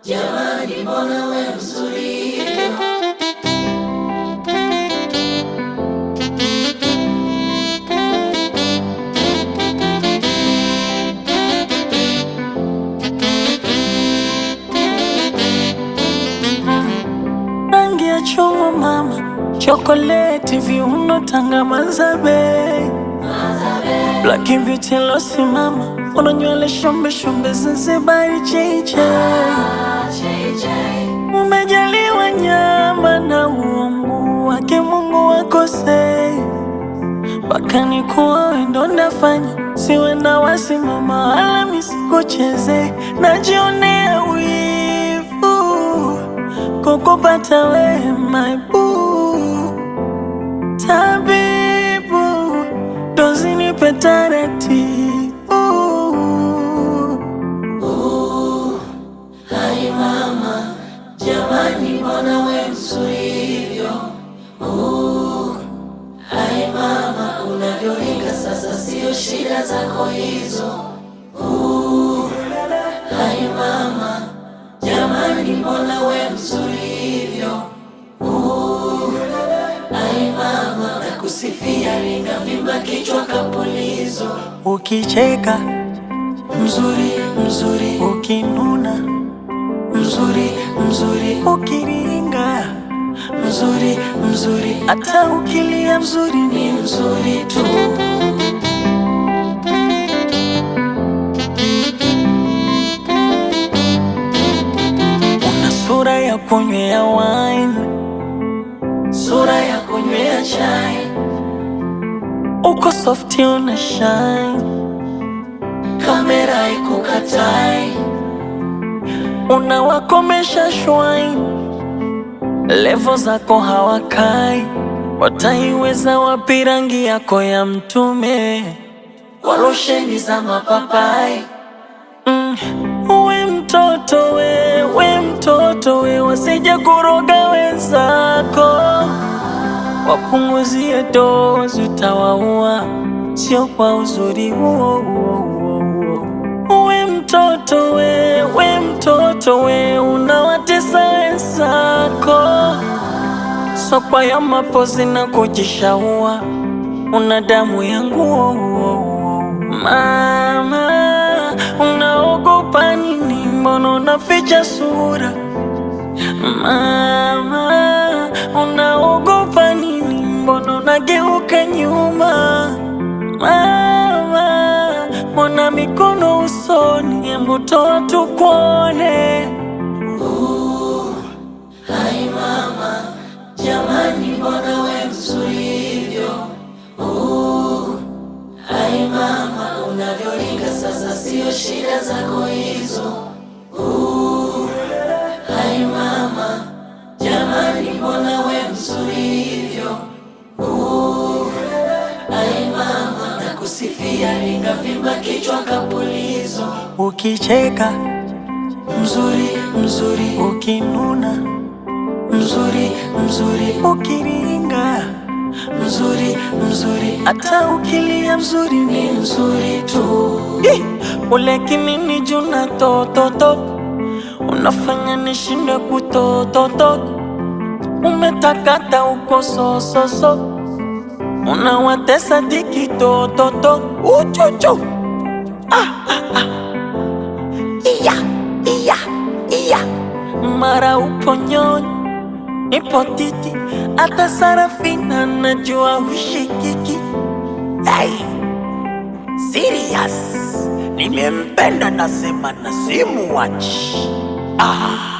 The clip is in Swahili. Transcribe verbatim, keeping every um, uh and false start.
Jamani, mbona we mzuri hivyo? Rangi ya chungwa mama, chokoleti, viuno, tanga, mazabe, Black beauty losi mama, una nywele shombe shombe, Zanzibari cheche. Umejaliwa nyama na uungu wake, Mungu wakosei. Mpaka nikuwa we ndo nafanya, siwe na wasimama wala misikucheze. Najionea wivu kukupata we my boo. Tabibu dozi nipe taratibu. Hai mama, jamani, mbona we mzuri hivyo? Uh, hai mama, unavyoringa sasa sio shida zako hizo. Uh, hai mama, jamani, mbona we mzuri hivyo? Uh, hai mama, nakusifia ringa vimba kichwa kapulizo. Ukicheka Mzuri, mzuri, ukinuna mzuri, mzuri, ukiringa mzuri, mzuri, hata ukilia mzuri ni ni mzuri tu. una sura ya kunywea wine, Sura ya kunywea chai, uko softi una shine. kamera ikukatai. Unawakomesha shwine, levo zako hawakai. Wataiweza wapi rangi yako ya mtume? Kwa losheni za mapapai. Mm. We mtoto we, we mtoto we, wasije kuroga wenzako. Wapunguzie dozi utawaua, sio kwa uzuri huo huo huo. We mtoto we, we mtoto we, unawatesa wenzako. Sokwa ya mapozi na kujishaua, una damu yangu mama. Unaogopa nini? Mbona unaficha sura mama? Unaogopa nini? Mbona unageuka nyuma mama? Mbona mikono usoni? Hebu toa tukuone. Uh, hai mama, jamani, mbona we mzuri hivyo? Uh, hai mama, unavyoringa sasa sio shida zako hizo. Uh, hai mama, jamani, mbona we mzuri hivyo? Uh, hai mama, nakusifia ringa vimba kichwa kapulizo. Ukicheka Mzuri, mzuri, ukinuna mzuri, mzuri, ukiringa mzuri, mzuri, hata ukilia mzuri ni ni mzuri tu. Ih, ule kimini juna tototo, unafanya nishinde kutototo. Umetakata uko sososo, unawatesa diki tototo. Uchuchu ah, ah, ah. Iya, iya, iya. Mara upo nyoni, ipo titi, hata Sarafina najua ushikiki. Hey, serious, nimempenda nasema na simuwachi. Ah.